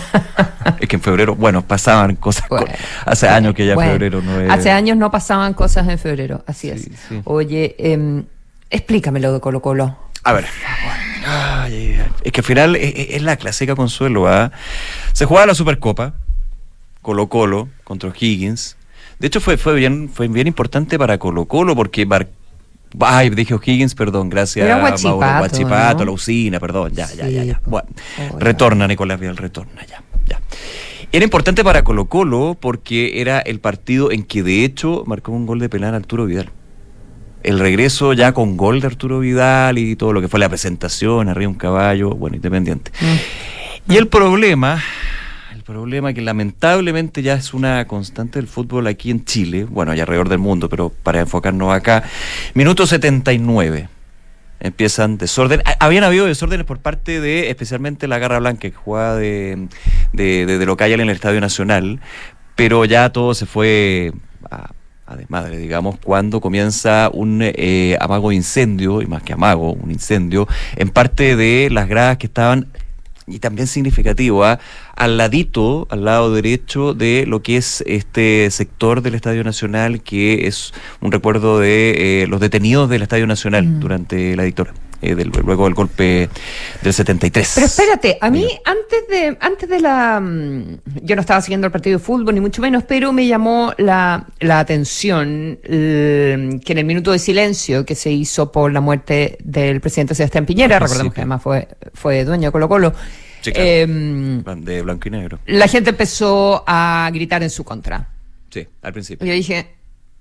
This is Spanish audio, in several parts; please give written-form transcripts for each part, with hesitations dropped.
Es que en febrero, bueno, pasaban cosas. Bueno, hace años que ya febrero no es. Hace años no pasaban cosas en febrero, así Sí, es. sí. Oye, explícamelo de Colo-Colo. A ver. Es que al final es la clásica Consuelo, ¿ah? Se jugaba la Supercopa, Colo-Colo contra O'Higgins. De hecho fue bien importante para Colo-Colo porque dije O'Higgins, perdón, gracias Era Huachipato, Mauro. Huachipato, ¿no? La Usina, perdón, ya. Sí, Bueno, oh, retorna Nicolás Vidal, retorna, ya. Era importante para Colo-Colo porque era el partido en que de hecho marcó un gol de penal Arturo Vidal. El regreso ya con gol de Arturo Vidal y todo lo que fue la presentación, arriba un caballo, bueno, Independiente. Y el problema que lamentablemente ya es una constante del fútbol aquí en Chile, bueno, y alrededor del mundo, pero para enfocarnos acá, minuto 79. Empiezan desorden. Habían habido desórdenes por parte de, especialmente la Garra Blanca, que jugaba de local en el Estadio Nacional, pero ya todo se fue a desmadre, digamos, cuando comienza un amago de incendio, y más que amago, un incendio, en parte de las gradas que estaban, y también significativo, al lado derecho de lo que es este sector del Estadio Nacional, que es un recuerdo de los detenidos del Estadio Nacional durante la dictadura, luego del golpe del 73. Pero espérate, a mí antes de la... yo no estaba siguiendo el partido de fútbol, ni mucho menos, pero me llamó la atención que en el minuto de silencio que se hizo por la muerte del presidente Sebastián Piñera, recordemos que además fue dueño de Colo-Colo, sí, claro, de blanco y negro. la gente empezó a gritar en su contra. Sí, al principio. Y yo dije...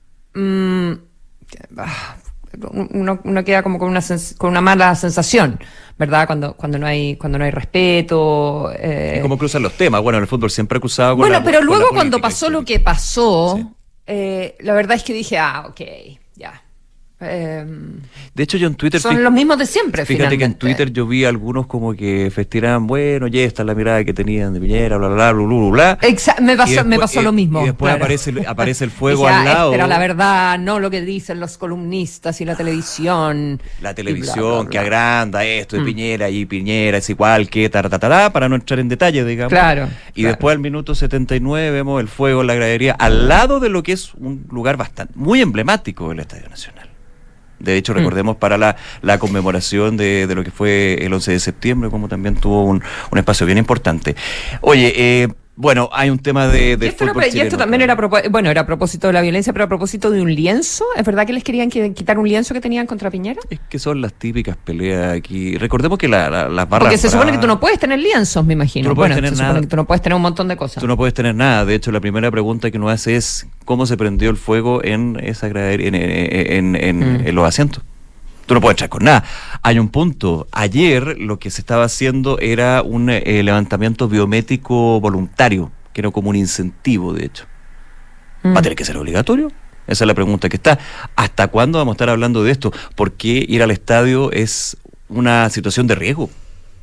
uno queda como con una mala sensación, ¿verdad? Cuando no hay respeto. Y cómo cruzan los temas. Bueno, en el fútbol siempre ha cruzado con bueno, pero luego con la cuando pasó lo que pasó, sí. La verdad es que dije, ok, ya. De hecho, yo en Twitter... Son los mismos de siempre, fíjate finalmente. que en Twitter yo vi algunos como que festinaban, bueno, ya esta es la mirada que tenían de Piñera, bla, bla, bla, bla, bla. Me pasó lo mismo. Y después claro. aparece el fuego dije, al lado. Pero la verdad, no lo que dicen los columnistas y la televisión. La televisión bla, bla, bla. que agranda esto de Piñera, y Piñera es igual que para no entrar en detalle, digamos. Claro. Y después al minuto 79 vemos el fuego en la gradería, al lado de lo que es un lugar muy emblemático del Estadio Nacional. De hecho, recordemos para la conmemoración de lo que fue el 11 de septiembre, como también tuvo un espacio bien importante. Oye, bueno, hay un tema de fútbol chileno. Y esto también era a propósito de la violencia, pero a propósito de un lienzo. ¿Es verdad que les querían quitar un lienzo que tenían contra Piñera? Es que son las típicas peleas aquí. Recordemos que las barras... Porque se supone que tú no puedes tener lienzos, me imagino. Tú no puedes tener se supone que tú no puedes tener un montón de cosas. Tú no puedes tener nada. De hecho, la primera pregunta que uno hace es ¿cómo se prendió el fuego en esa gradería, en los asientos? Tú no puedes entrar con nada. Hay un punto. Ayer lo que se estaba haciendo era un levantamiento biométrico voluntario, que era como un incentivo, de hecho. ¿Va a tener que ser obligatorio? Esa es la pregunta que está. ¿Hasta cuándo vamos a estar hablando de esto? Porque ir al estadio es una situación de riesgo.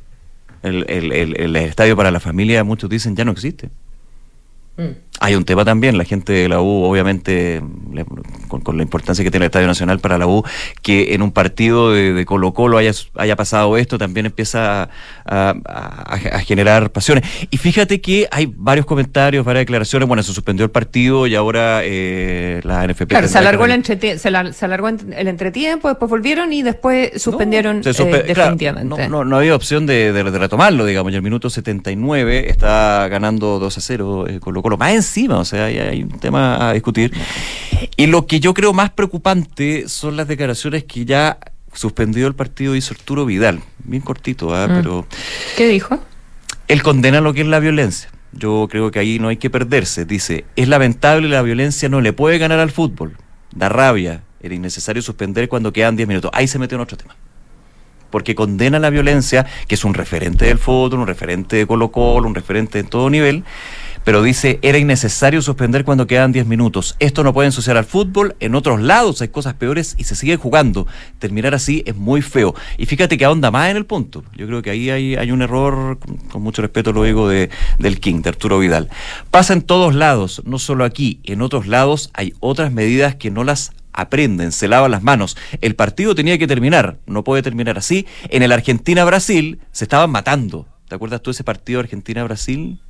El estadio para la familia, muchos dicen, ya no existe. Hay un tema también, la gente de la U, obviamente, con la importancia que tiene el Estadio Nacional para la U, que en un partido de Colo-Colo haya pasado esto, también empieza a generar pasiones. Y fíjate que hay varios comentarios, varias declaraciones. Bueno, se suspendió el partido y ahora la NFP... Claro, se alargó el entretiempo, después volvieron y después suspendieron definitivamente. Claro, no había opción de retomarlo, digamos. Y el minuto 79 está ganando 2-0 Colo-Colo. Más encima, o sea, hay un tema a discutir. Y lo que yo creo más preocupante son las declaraciones que ya suspendió el partido hizo Arturo Vidal. Bien cortito, pero... ¿Qué dijo? Él condena lo que es la violencia. Yo creo que ahí no hay que perderse. Dice, es lamentable, la violencia no le puede ganar al fútbol. Da rabia, era innecesario suspender cuando quedan 10 minutos. Ahí se metió en otro tema. Porque condena la violencia, que es un referente del fútbol, un referente de Colo-Colo, un referente en todo nivel, pero dice, era innecesario suspender cuando quedan 10 minutos. Esto no puede ensuciar al fútbol, en otros lados hay cosas peores y se sigue jugando. Terminar así es muy feo. Y fíjate que ahonda más en el punto. Yo creo que ahí hay un error, con mucho respeto lo digo, del King, de Arturo Vidal. Pasa en todos lados, no solo aquí, en otros lados hay otras medidas que no las aprenden, se lavan las manos. El partido tenía que terminar, no puede terminar así. En el Argentina-Brasil se estaban matando. ¿Te acuerdas tú de ese partido Argentina-Brasil?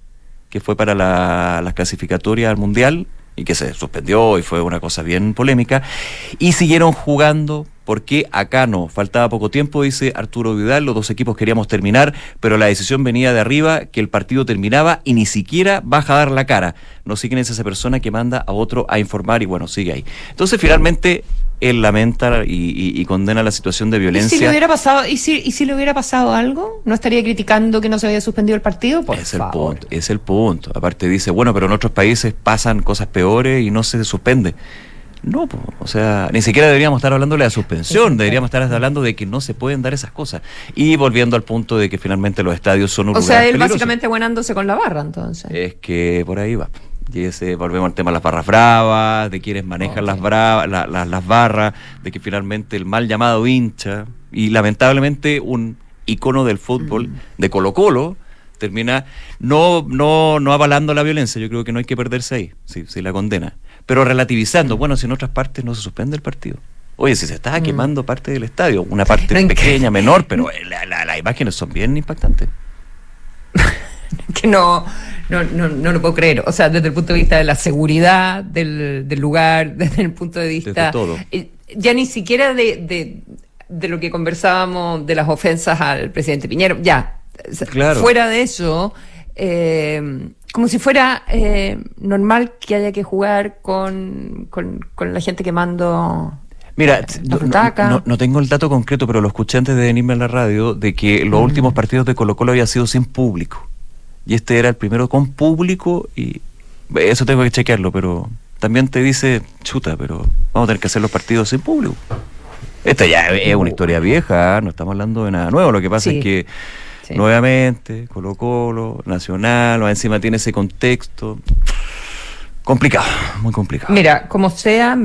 que fue para las clasificatorias al Mundial, y que se suspendió y fue una cosa bien polémica, y siguieron jugando porque acá no, faltaba poco tiempo, dice Arturo Vidal, los dos equipos queríamos terminar, pero la decisión venía de arriba, que el partido terminaba y ni siquiera baja a dar la cara. No sé quién es esa persona que manda a otro a informar y bueno, sigue ahí. Entonces finalmente él lamenta y condena la situación de violencia. ¿Y si le hubiera pasado, y si le hubiera pasado algo? ¿No estaría criticando que no se había suspendido el partido? Por favor. Es el punto. Aparte dice, bueno, pero en otros países pasan cosas peores y no se suspende. No, o sea, ni siquiera deberíamos estar hablando de la suspensión, deberíamos estar hablando de que no se pueden dar esas cosas. Y volviendo al punto de que finalmente los estadios son un lugar peligroso. O sea, él peligroso. Básicamente buenándose con la barra, entonces. Es que por ahí va. Y volvemos al tema de las barras bravas, de quienes manejan las barras, de que finalmente el mal llamado hincha, y lamentablemente un icono del fútbol de Colo-Colo, termina no avalando la violencia. Yo creo que no hay que perderse ahí, si la condena, pero relativizando, bueno, si en otras partes no se suspende el partido. Oye, si se estaba quemando parte del estadio, una parte pequeña, menor, pero las imágenes son bien impactantes. Que no lo puedo creer. O sea, desde el punto de vista de la seguridad del lugar, desde el punto de vista... Desde todo. Ya ni siquiera de lo que conversábamos de las ofensas al presidente Piñera, ya. Claro. Fuera de eso, como si fuera normal que haya que jugar con la gente quemando... Mira, no tengo el dato concreto, pero lo escuché antes de venirme a la radio, de que los últimos partidos de Colo-Colo había sido sin público. Y este era el primero con público, y eso tengo que chequearlo, pero también te dice, chuta, pero vamos a tener que hacer los partidos sin público. Esta ya es una historia vieja, no estamos hablando de nada nuevo. Lo que pasa es que, nuevamente, Colo-Colo, Nacional, o encima tiene ese contexto. Complicado, muy complicado. Mira, como sea,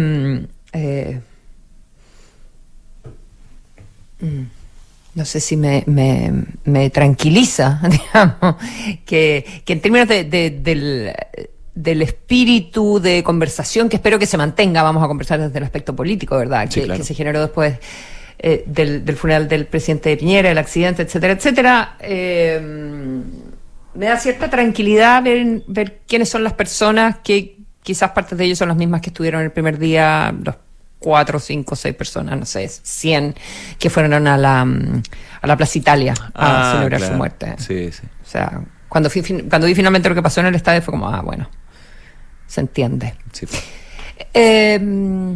no sé si me tranquiliza, digamos, que en términos del espíritu de conversación, que espero que se mantenga, vamos a conversar desde el aspecto político, ¿verdad? Sí, claro. Que se generó después del funeral del presidente Piñera, el accidente, etcétera, etcétera. Me da cierta tranquilidad ver quiénes son las personas que quizás partes de ellos son las mismas que estuvieron el primer día, los 4, 5, 6 personas, no sé, 100 que fueron a la Plaza Italia a celebrar su muerte. Sí, sí. O sea, cuando vi finalmente lo que pasó en el estadio fue como, bueno, se entiende. Sí.